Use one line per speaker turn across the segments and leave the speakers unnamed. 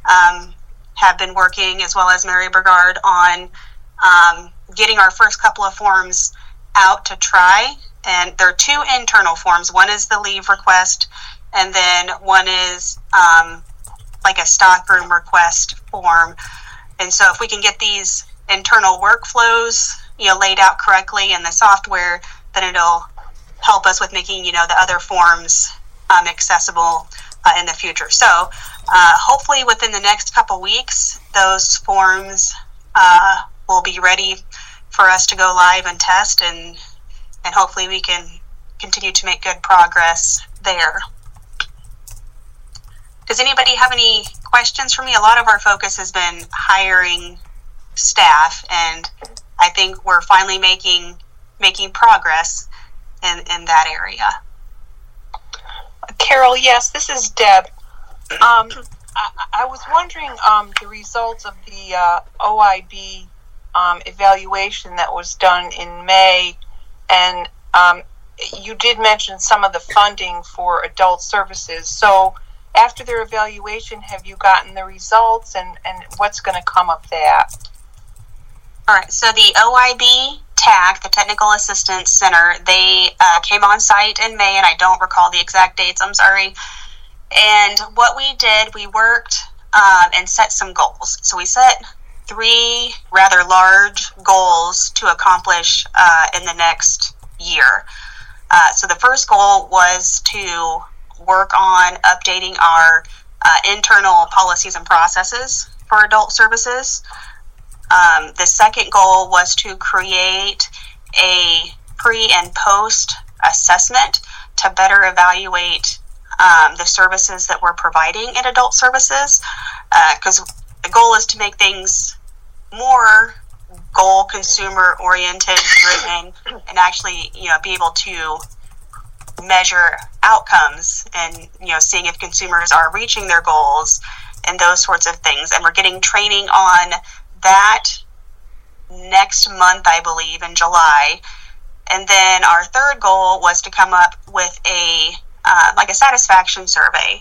have been working, as well as Mary Burgard, on getting our first couple of forms out to try. And there are two internal forms. One is the leave request, and then one is like a stockroom request form. And so if we can get these internal workflows, laid out correctly in the software, then it'll help us with making, the other forms accessible in the future. So hopefully within the next couple weeks, those forms will be ready for us to go live and test, and hopefully we can continue to make good progress there. Does anybody have any questions for me? A lot of our focus has been hiring staff, and I think we're finally making progress in that area.
Carol, yes, this is Deb. I was wondering the results of the OIB evaluation that was done in May, and you did mention some of the funding for adult services. So after their evaluation, have you gotten the results, and what's going to come of that?
All right, so the OIB TAC, the Technical Assistance Center, they came on site in May, and I don't recall the exact dates, I'm sorry. And what we did, we worked and set some goals. So we set 3 rather large goals to accomplish in the next year. So the first goal was to work on updating our internal policies and processes for adult services. The second goal was to create a pre and post assessment to better evaluate the services that we're providing in adult services, because the goal is to make things more goal consumer oriented driven, and actually be able to measure outcomes and seeing if consumers are reaching their goals and those sorts of things. And we're getting training on that next month, I believe, in July. And then our third goal was to come up with a satisfaction survey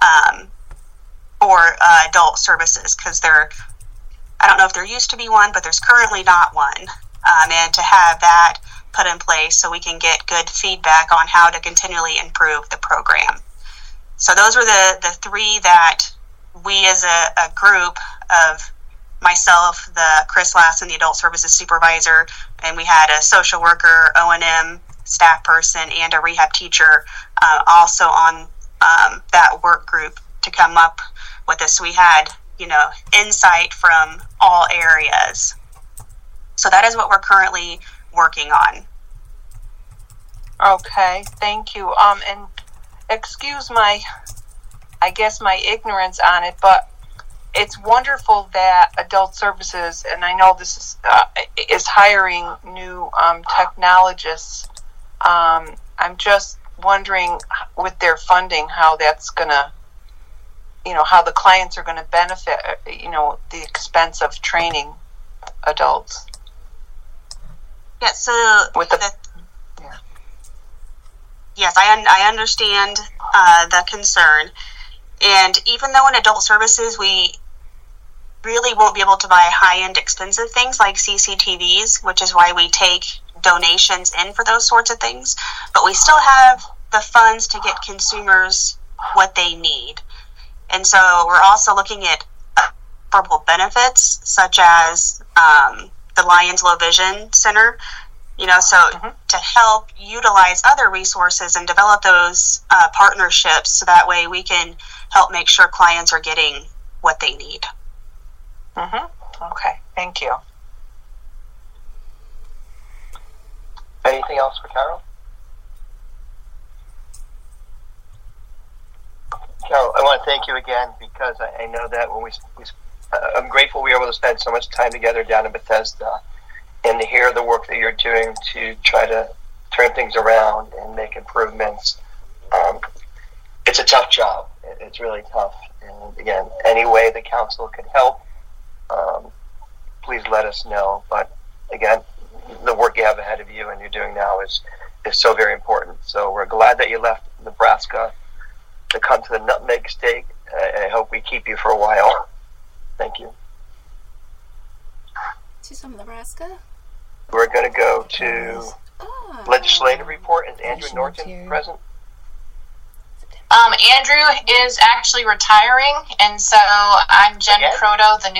for adult services, because I don't know if there used to be one, but there's currently not one, and to have that put in place so we can get good feedback on how to continually improve the program. So those were the 3 that we as a group of myself, the Chris Lassen, the adult services supervisor, and we had a social worker, O&M staff person, and a rehab teacher also on that work group to come up with this. We had, insight from all areas. So that is what we're currently working on.
Okay, thank you. And excuse my ignorance on it, but it's wonderful that adult services, and I know this is hiring new technologists. I'm just wondering with their funding how that's going to, how the clients are going to benefit, the expense of training adults.
Yeah, so yes, I understand the concern. And even though in adult services we really won't be able to buy high-end expensive things like CCTVs, which is why we take donations in for those sorts of things, but we still have the funds to get consumers what they need. And so we're also looking at affordable benefits, such as the Lions Low Vision Center, to help utilize other resources and develop those partnerships, so that way we can help make sure clients are getting what they need.
Okay, thank you.
Anything else for Carol? Carol, I want to thank you again, because I know that when I'm grateful we were able to spend so much time together down in Bethesda, and to hear the work that you're doing to try to turn things around and make improvements. It's a tough job. It's really tough. And again, any way the council can help, please let us know. But again, the work you have ahead of you and you're doing now is so very important. So we're glad that you left Nebraska to come to the Nutmeg State. I hope we keep you for a while.
from Nebraska.
We're going to go to legislative report. Is Andrew Norton present?
Andrew is actually retiring, and so I'm Jen Proto, the new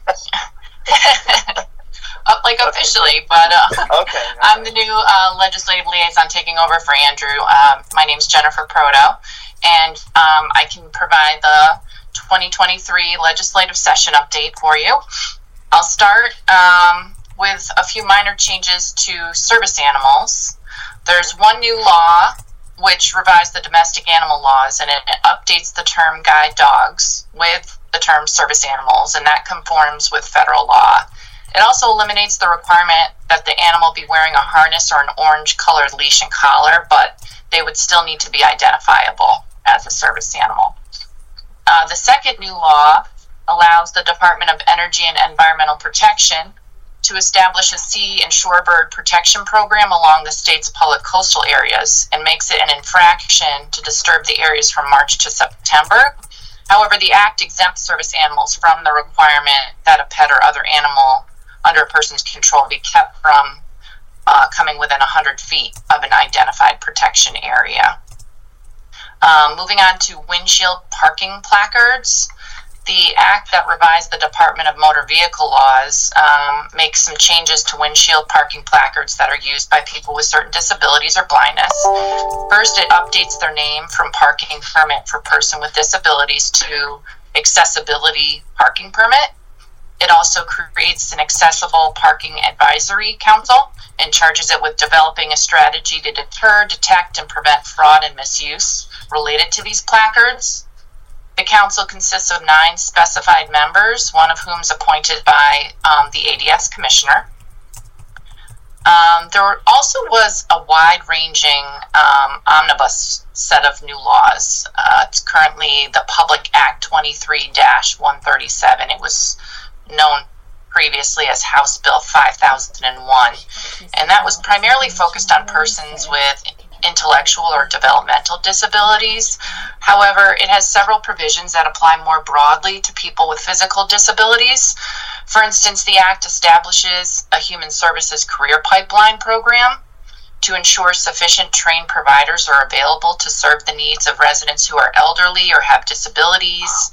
officially, but I'm the new legislative liaison taking over for Andrew. My name's Jennifer Proto, and I can provide the 2023 legislative session update for you. I'll start with a few minor changes to service animals. There's one new law which revised the domestic animal laws, and it updates the term guide dogs with the term service animals, and that conforms with federal law. It also eliminates the requirement that the animal be wearing a harness or an orange-colored leash and collar, but they would still need to be identifiable as a service animal. The second new law allows the Department of Energy and Environmental Protection to establish a sea and shorebird protection program along the state's public coastal areas and makes it an infraction to disturb the areas from March to September. However, the Act exempts service animals from the requirement that a pet or other animal under a person's control be kept from coming within 100 feet of an identified protection area. Moving on to windshield parking placards. The Act that revised the Department of Motor Vehicle laws makes some changes to windshield parking placards that are used by people with certain disabilities or blindness. First, it updates their name from parking permit for person with disabilities to accessibility parking permit. It also creates an accessible parking advisory council and charges it with developing a strategy to deter, detect, and prevent fraud and misuse related to these placards. The council consists of 9 specified members, one of whom is appointed by the ADS commissioner. There also was a wide-ranging omnibus set of new laws. It's currently the Public Act 23-137. It was known previously as House Bill 5001, and that was primarily focused on persons with intellectual or developmental disabilities. However, it has several provisions that apply more broadly to people with physical disabilities. For instance, the Act establishes a Human Services Career Pipeline program to ensure sufficient trained providers are available to serve the needs of residents who are elderly or have disabilities.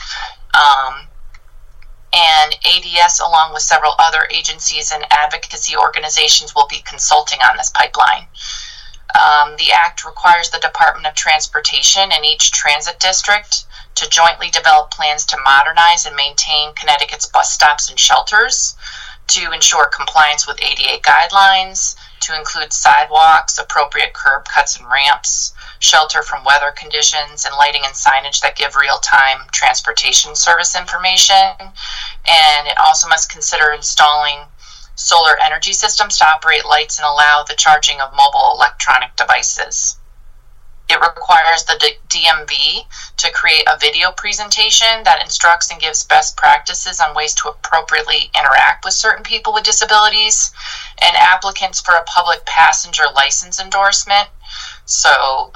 And ADS, along with several other agencies and advocacy organizations, will be consulting on this pipeline. The Act requires the Department of Transportation and each transit district to jointly develop plans to modernize and maintain Connecticut's bus stops and shelters, to ensure compliance with ADA guidelines, to include sidewalks, appropriate curb cuts and ramps, shelter from weather conditions, and lighting and signage that give real-time transportation service information. And it also must consider installing solar energy systems to operate lights and allow the charging of mobile electronic devices. It requires the DMV to create a video presentation that instructs and gives best practices on ways to appropriately interact with certain people with disabilities, and applicants for a public passenger license endorsement. So,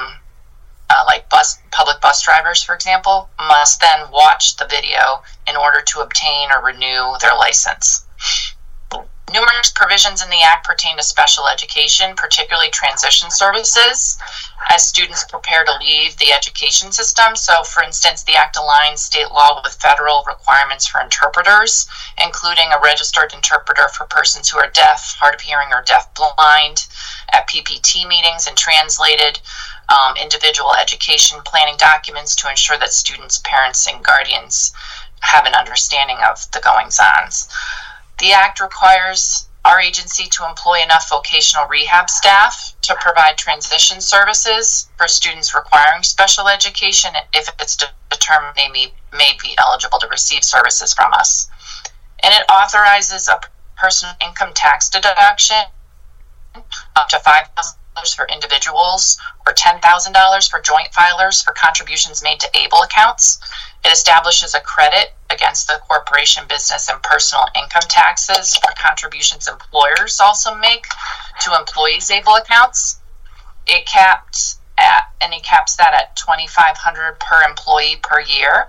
like public bus drivers, for example, must then watch the video in order to obtain or renew their license. Numerous provisions in the Act pertain to special education, particularly transition services, as students prepare to leave the education system. So, for instance, the Act aligns state law with federal requirements for interpreters, including a registered interpreter for persons who are deaf, hard of hearing, or deaf-blind at PPT meetings, and translated individual education planning documents to ensure that students, parents, and guardians have an understanding of the goings-ons. The Act requires our agency to employ enough vocational rehab staff to provide transition services for students requiring special education if it's determined they may be eligible to receive services from us. And it authorizes a personal income tax deduction up to $5,000 for individuals or $10,000 for joint filers for contributions made to ABLE accounts. It establishes a credit against the corporation, business, and personal income taxes for contributions employers also make to employees' ABLE accounts. It caps that at $2,500 per employee per year,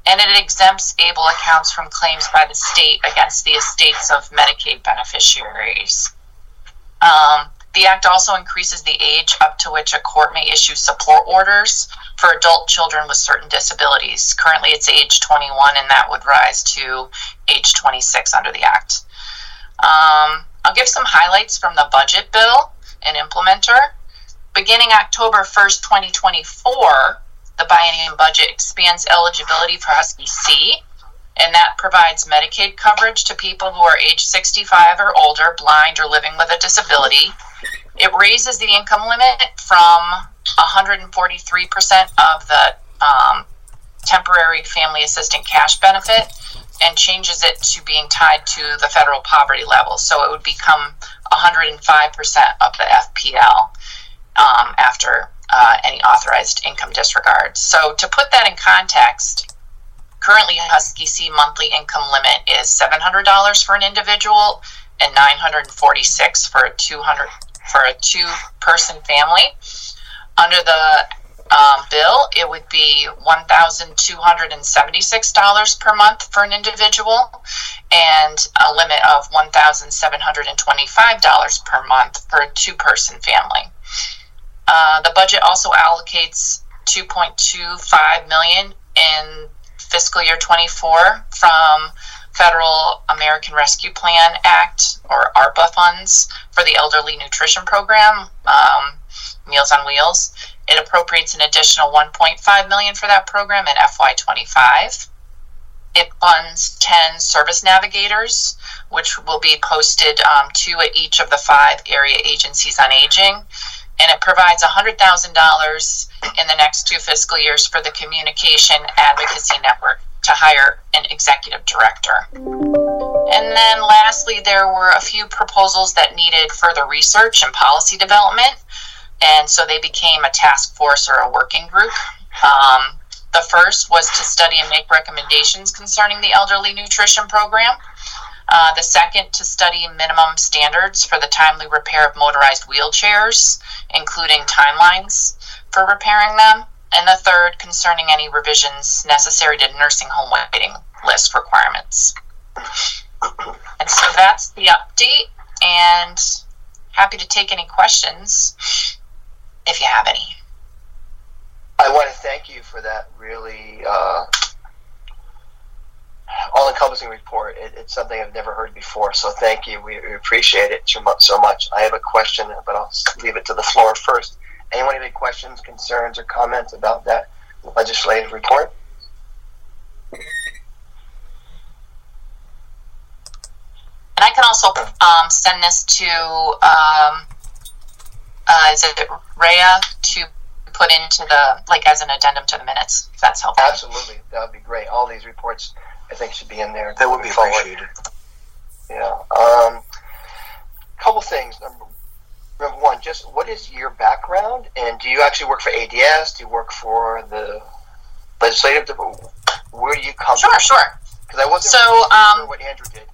and it exempts ABLE accounts from claims by the state against the estates of Medicaid beneficiaries. The Act also increases the age up to which a court may issue support orders for adult children with certain disabilities. Currently, it's age 21, and that would rise to age 26 under the Act. I'll give some highlights from the budget bill and implementer. Beginning October 1st, 2024, the biennium budget expands eligibility for Husky C, and that provides Medicaid coverage to people who are age 65 or older, blind, or living with a disability. It raises the income limit from 143% of the temporary family assistant cash benefit and changes it to being tied to the federal poverty level. So it would become 105% of the FPL after any authorized income disregard. So to put that in context, currently Husky C monthly income limit is $700 for an individual and $946 for a two-person family. Under the bill, it would be $1,276 per month for an individual and a limit of $1,725 per month for a two-person family. The budget also allocates $2.25 million in fiscal year 24 from Federal American Rescue Plan Act, or ARPA funds, for the Elderly Nutrition Program, Meals on Wheels. It appropriates an additional $1.5 million for that program in FY25. It funds 10 service navigators, which will be posted 2 at each of the 5 area agencies on aging. And it provides $100,000 in the next 2 fiscal years for the Communication Advocacy Network to hire an executive director. And then lastly, there were a few proposals that needed further research and policy development. And so they became a task force or a working group. The first was to study and make recommendations concerning the elderly nutrition program. The second, to study minimum standards for the timely repair of motorized wheelchairs, including timelines for repairing them. And the third, concerning any revisions necessary to nursing home waiting list requirements. And so that's the update, and happy to take any questions if you have any.
I want to thank you for that really all-encompassing report. It's something I've never heard before, so thank you. We appreciate it so much. I have a question, but I'll leave it to the floor first. Anyone have any questions, concerns, or comments about that legislative report?
And I can also send this to, is it Rhea, to put into the, like, as an addendum to the minutes, if that's helpful.
Absolutely. That would be great. All these reports, I think, should be in there.
That would be appreciated.
Yeah. Couple things. Number one, just what is your background, and do you actually work for ADS? Do you work for the legislative? Where do you come from?
Sure.
Because I wasn't sure what Andrew did.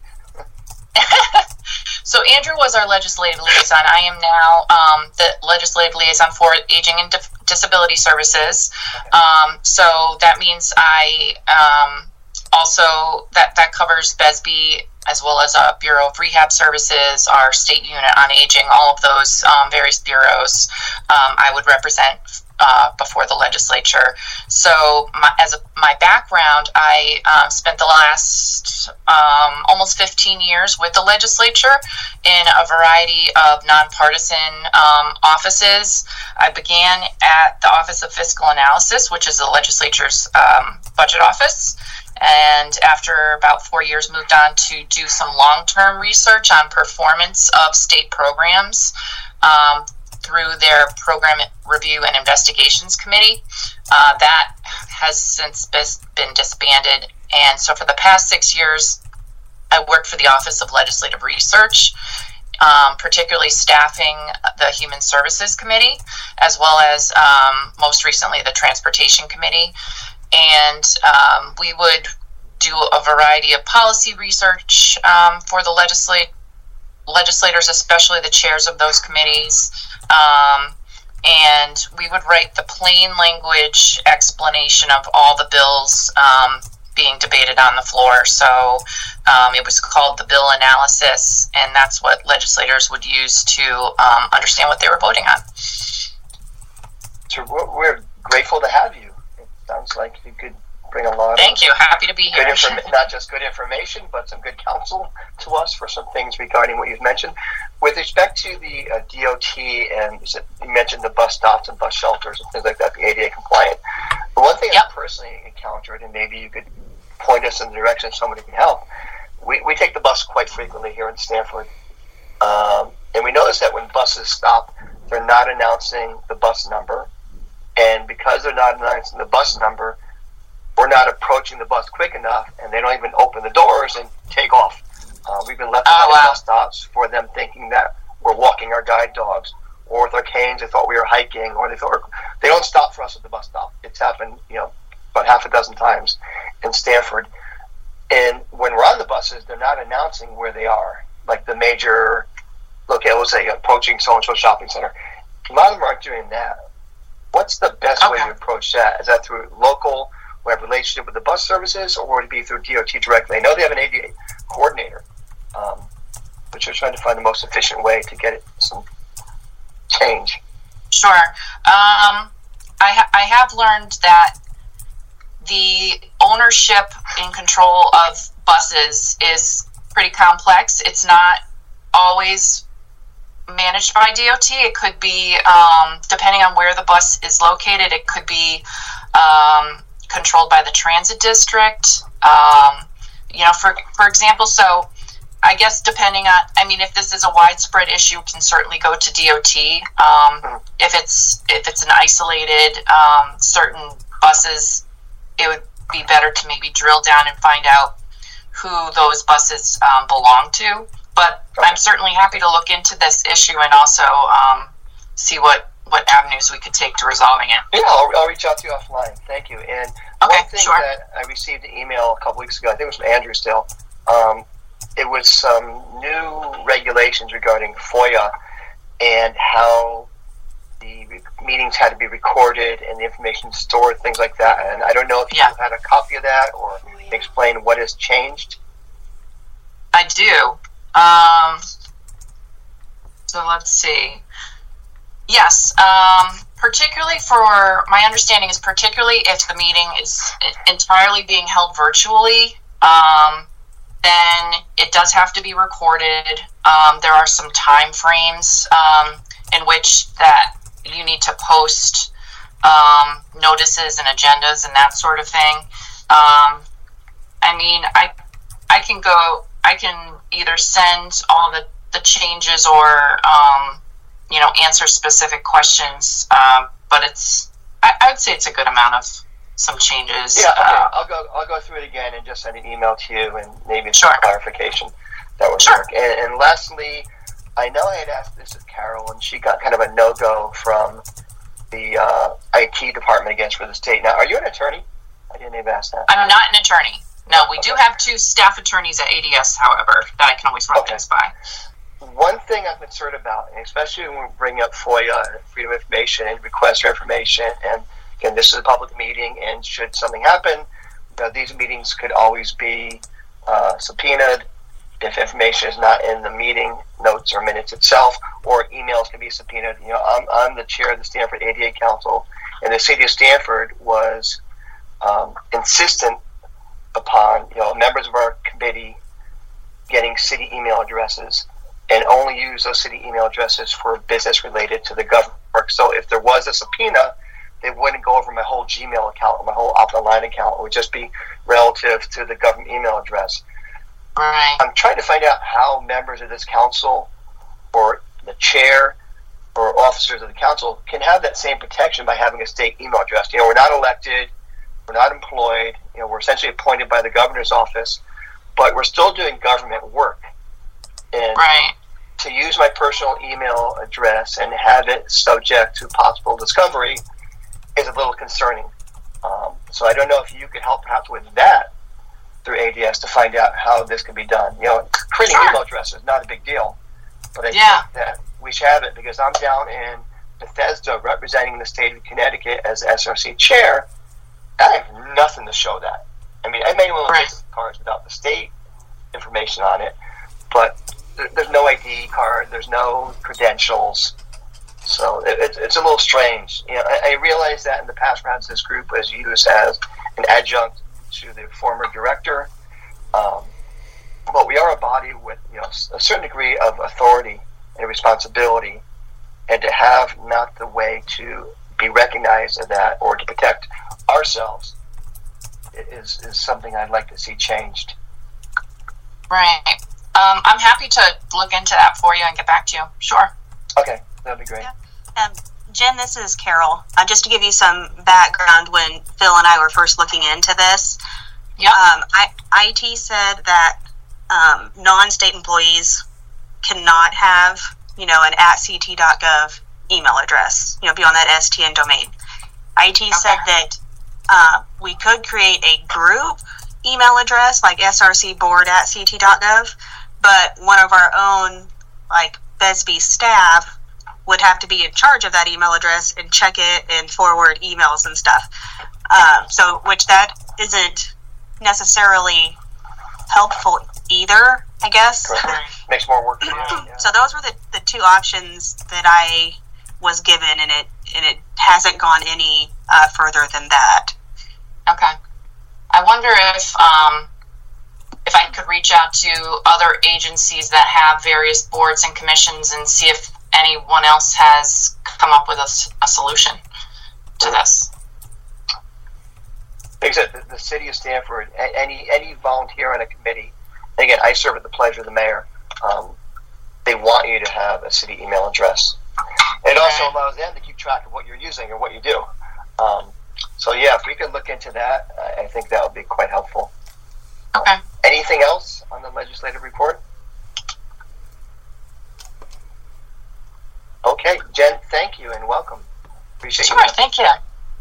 So Andrew was our legislative liaison. I am now the legislative liaison for Aging and Disability Services. Okay. So that means I also, that covers BESB, as well as Bureau of Rehab Services, our state unit on aging, all of those various bureaus I would represent before the legislature. So my background, I spent the last almost 15 years with the legislature in a variety of nonpartisan offices. I began at the Office of Fiscal Analysis, which is the legislature's budget office. And after about 4 years, moved on to do some long-term research on performance of state programs through their Program Review and Investigations Committee. That has since been disbanded. And so for the past 6 years, I worked for the Office of Legislative Research, particularly staffing the Human Services Committee, as well as most recently the Transportation Committee. And we would do a variety of policy research for the legislators, especially the chairs of those committees. And we would write the plain language explanation of all the bills being debated on the floor. So it was called the bill analysis, and that's what legislators would use to understand what they were voting on.
So we're grateful to have you. It sounds like you could bring a lot.
Thank you. Happy to be here.
Not just good information, but some good counsel to us for some things regarding what you've mentioned. With respect to the DOT, and you mentioned the bus stops and bus shelters and things like that, the ADA compliant. The one thing I personally encountered, and maybe you could point us in the direction somebody can help, we take the bus quite frequently here in Stamford. And we notice that when buses stop, they're not announcing the bus number. And because they're not announcing the bus number, we're not approaching the bus quick enough, and they don't even open the doors and take off. We've been left at bus stops for them thinking that we're walking our guide dogs, or with our canes they thought we were hiking, or they don't stop for us at the bus stop. It's happened, about half a dozen times in Stamford. And when we're on the buses, they're not announcing where they are, like the major, let's say approaching so-and-so shopping center. A lot of them aren't doing that. What's the best way to approach that? Is that through local, we have a relationship with the bus services, or would it be through DOT directly? I know they have an ADA coordinator, but you're trying to find the most efficient way to get it some change.
Sure. I have learned that the ownership and control of buses is pretty complex. It's not always managed by DOT. It could be, depending on where the bus is located, it could be controlled by the transit district. For example, so I guess depending on, if this is a widespread issue, it can certainly go to DOT. If it's an isolated certain buses, it would be better to maybe drill down and find out who those buses belong to. But I'm certainly happy to look into this issue and also see what avenues we could take to resolving it.
Yeah, I'll reach out to you offline. Thank you. And one thing that I received an email a couple weeks ago, I think it was from Andrew still, it was some new regulations regarding FOIA and how the meetings had to be recorded and the information stored, things like that. And I don't know if you had a copy of that or explain what has changed.
I do. So let's see. Yes, particularly for, my understanding is particularly if the meeting is entirely being held virtually, then it does have to be recorded. There are some time frames in which that you need to post notices and agendas and that sort of thing. I can either send all the changes or answer specific questions, but I would say it's a good amount of some changes.
Yeah, okay. I'll go through it again and just send an email to you and maybe some clarification. That would work. And lastly, I know I had asked this of Carol, and she got kind of a no-go from the IT department against for the state. Now, are you an attorney? I didn't even ask that.
I'm not an attorney. No, we do have 2 staff attorneys at ADS, however, that I can always run things by.
One thing I'm concerned about, and especially when we bring up FOIA, freedom of information, and requests for information, and again, this is a public meeting, and should something happen, these meetings could always be subpoenaed if information is not in the meeting notes or minutes itself, or emails can be subpoenaed. I'm the chair of the Stamford ADA Council, and the city of Stamford was insistent upon members of our committee getting city email addresses and only use those city email addresses for business related to the government work. So if there was a subpoena, they wouldn't go over my whole Gmail account or my whole Opera account. It would just be relative to the government email address.
Right.
I'm trying to find out how members of this council or the chair or officers of the council can have that same protection by having a state email address. We're not elected, we're not employed, we're essentially appointed by the governor's office, but we're still doing government work. And to use my personal email address and have it subject to possible discovery is a little concerning. So I don't know if you could help perhaps with that through ADS to find out how this can be done. Creating email address is not a big deal, but I think that we should have it because I'm down in Bethesda representing the state of Connecticut as SRC chair. I have nothing to show that. I mean, I may well take cards without the state information on it, but there's no ID card, there's no credentials, so it's a little strange. You know, I realize that in the past, perhaps this group was used as an adjunct to the former director, but we are a body with, you know, a certain degree of authority and responsibility, and to have not the way to be recognized as that or to protect ourselves is something I'd like to see changed.
Right. I'm happy to look into that for you and get back to you. Sure.
Okay, that'd be great.
Yeah. Jen, this is Carol. Just to give you some background, when Phil and I were first looking into this, IT said that non-state employees cannot have, you know, an @ct.gov email address, you know, beyond that STN domain. IT said that we could create a group email address like srcboard@ct.gov, but one of our own, like BESB staff, would have to be in charge of that email address and check it and forward emails and stuff. So, which that isn't necessarily helpful either, I guess.
Correct. Makes more work for you. Yeah.
So those were the two options that I was given, and it hasn't gone any further than that.
Okay. I wonder if I could reach out to other agencies that have various boards and commissions and see if anyone else has come up with a solution to this.
Like I said, the city of Stamford, any volunteer on a committee, and again, I serve at the pleasure of the mayor, they want you to have a city email address. It also allows them to keep track of what you're using or what you do. So yeah, if we could look into that, I think that would be quite helpful.
Okay.
Anything else on the legislative report? Okay, Jen, thank you and welcome. Appreciate you.
Sure, thank you.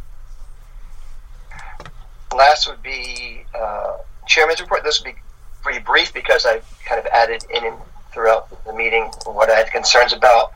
Last would be Chairman's report. This would be pretty brief because I kind of added in throughout the meeting what I had concerns about.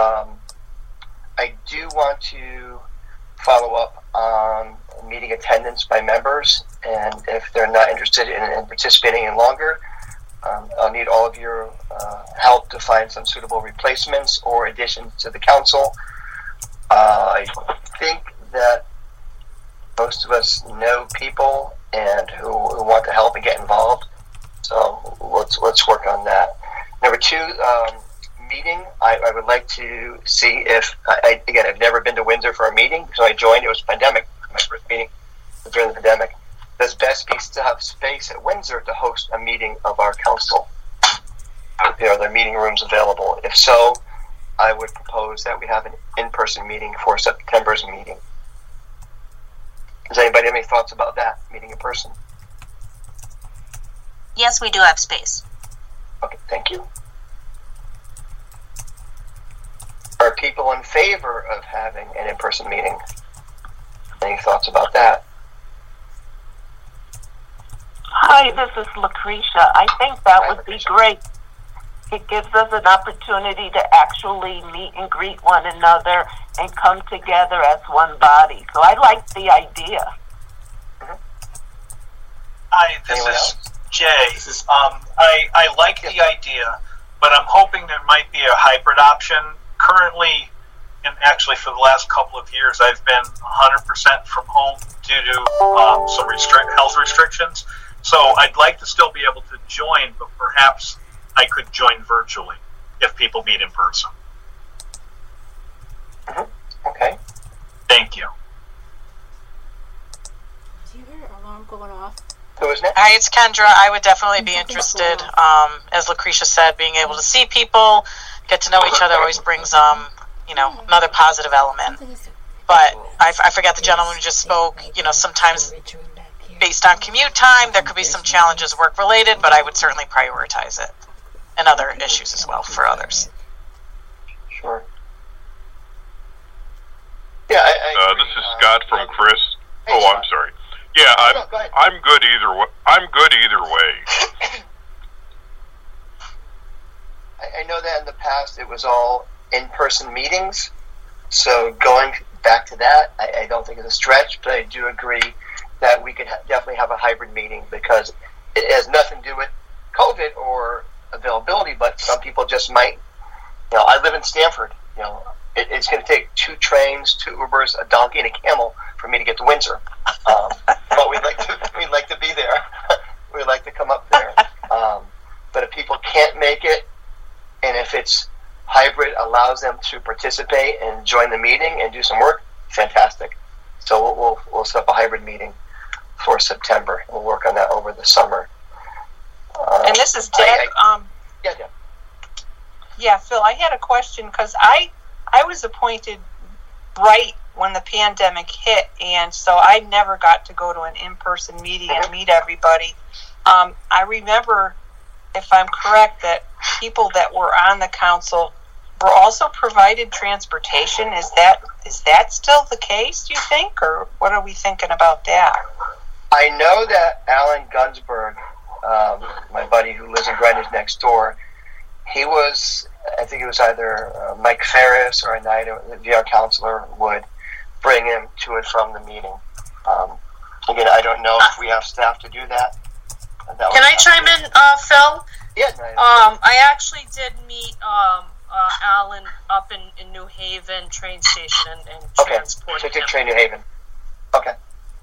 I do want to follow up on meeting attendance by members, and if they're not interested in participating any longer, I'll need all of your help to find some suitable replacements or additions to the council. I think that most of us know people and who want to help and get involved, so let's work on that. Number two, meeting. I would like to see if again, I've never been to Windsor for a meeting, so I joined. It was pandemic. My first meeting was during the pandemic. Does BESB still have space at Windsor to host a meeting of our council? Are there meeting rooms available? If so, I would propose that we have an in-person meeting for September's meeting. Does anybody have any thoughts about that, meeting in person?
Yes, we do have space.
Okay, thank you. Are people in favor of having an in-person meeting? Any thoughts about that?
Hi, this is Lucretia. I think that would be great. It gives us an opportunity to actually meet and greet one another and come together as one body. So I like the idea.
Hi, this is Jay. I like the idea, but I'm hoping there might be a hybrid option. Currently, and actually for the last couple of years, I've been 100% from home due to some health restrictions. So I'd like to still be able to join, but perhaps I could join virtually if people meet in person.
Okay.
Thank you.
Do you hear an alarm going off?
Who is next?
Hi, it's Kendra. I would definitely be interested. As Lucretia said, being able to see people, get to know each other always brings, another positive element. But I forgot the gentleman who just spoke. Sometimes based on commute time, there could be some challenges work-related, but I would certainly prioritize it. And other issues as well for others.
Sure. Yeah, I
this is Scott from Chris.
Hey,
I'm
Scott.
sorry. Yeah, I'm good either way. I'm good either way.
I know that in the past it was all in-person meetings, so going back to that, I don't think it's a stretch, but I do agree that we could definitely have a hybrid meeting, because it has nothing to do with COVID or availability, but some people just might. I live in Stamford. It's going to take 2 trains, 2 Ubers, a donkey, and a camel for me to get to Windsor. But we'd like to be there. We'd like to come up there. But if people can't make it, and if it's hybrid allows them to participate and join the meeting and do some work, fantastic. So we'll set up a hybrid meeting for September. We'll work on that over the summer.
And this is Deb.
Deb.
Yeah, Phil, I had a question, because I was appointed right when the pandemic hit, and so I never got to go to an in-person meeting and meet everybody. I remember, if I'm correct, that people that were on the council were also provided transportation. Is that still the case, do you think, or what are we thinking about that?
I know that Alan Gunsberg, my buddy who lives in Greenwich next door, I think it was either Mike Ferris or Anita, the VR counselor, would bring him to and from the meeting. Again, I don't know if we have staff to do that.
Can I chime in, Phil?
Yeah.
I actually did meet Alan up in New Haven train station and transported him.
So train New Haven. Okay.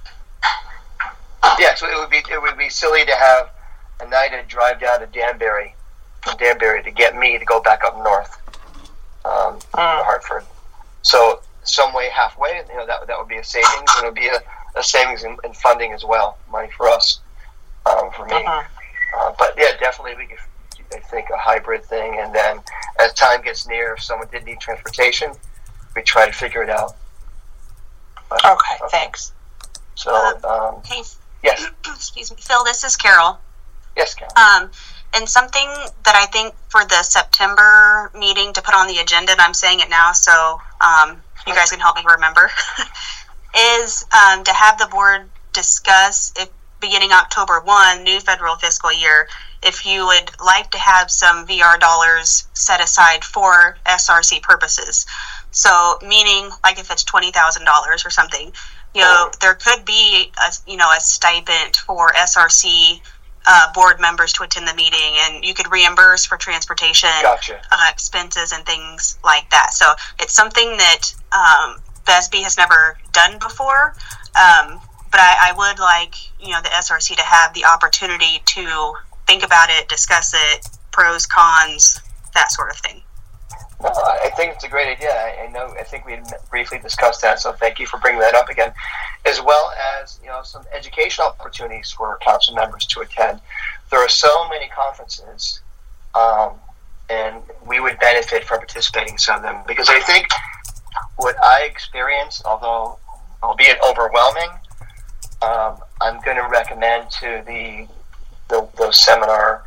Yeah, so it would be silly to have Anita drive down to Danbury to get me to go back up north to Hartford. So some way halfway, that would be a savings, and it would be a savings in funding as well, money for us, for me. But yeah, definitely I think a hybrid thing, and then as time gets near, if someone did need transportation, we try to figure it out. But,
okay, thanks.
So,
hey,
yes.
Excuse me, Phil. This is Carol.
Yes, Carol.
And something that I think for the September meeting to put on the agenda, and I'm saying it now, so you guys can help me remember, is to have the board discuss, if beginning October 1, new federal fiscal year, if you would like to have some VR dollars set aside for SRC purposes. So, meaning, like if it's $20,000 or something, there could be a stipend for SRC board members to attend the meeting, and you could reimburse for transportation expenses and things like that. So it's something that BESB has never done before, but I would like the SRC to have the opportunity to think about it, discuss it, pros, cons, that sort of thing.
No, I think it's a great idea. I think we briefly discussed that, so thank you for bringing that up again, as well as some educational opportunities for council members to attend. There are so many conferences, and we would benefit from participating in some of them, because I think what I experienced, although albeit overwhelming, I'm going to recommend to those seminar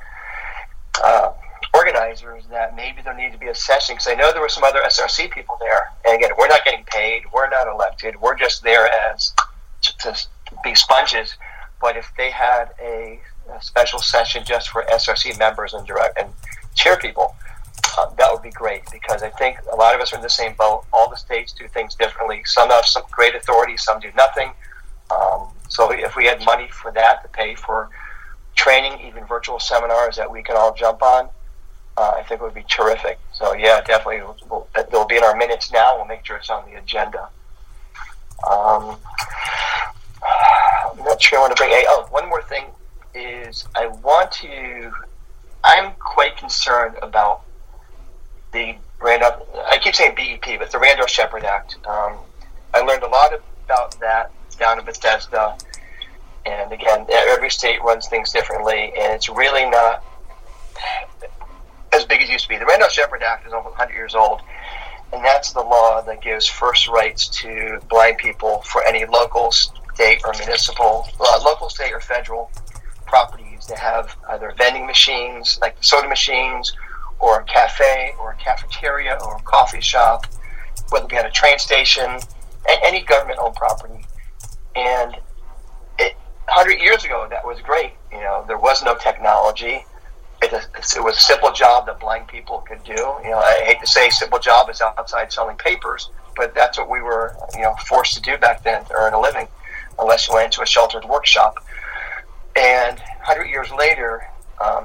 organizers that maybe there need to be a session, because I know there were some other SRC people there, and again, we're not getting paid, we're not elected, we're just there as to be sponges. But if they had a special session just for SRC members and chair people, that would be great, because I think a lot of us are in the same boat. All the states do things differently. Some have some great authority, some do nothing. So if we had money for that to pay for training, even virtual seminars that we can all jump on, I think it would be terrific. So yeah, definitely, it'll be in our minutes now. We'll make sure it's on the agenda. I'm not sure I want to bring one more thing is I'm quite concerned about the I keep saying BEP, but the Randolph-Shepard Act. I learned a lot about that down in Bethesda, and again, every state runs things differently, and it's really not as big as it used to be. The Randolph-Shepard Act is almost 100 years old, and that's the law that gives first rights to blind people for any local, state, or local, state, or federal properties that have either vending machines, like the soda machines, or a cafe, or a cafeteria, or a coffee shop, whether it be at a train station, any government-owned property. And 100 years ago, that was great. There was no technology. It was a simple job that blind people could do. I hate to say simple job is outside selling papers, but that's what we were, forced to do back then to earn a living. unless you went into a sheltered workshop. And 100 years later,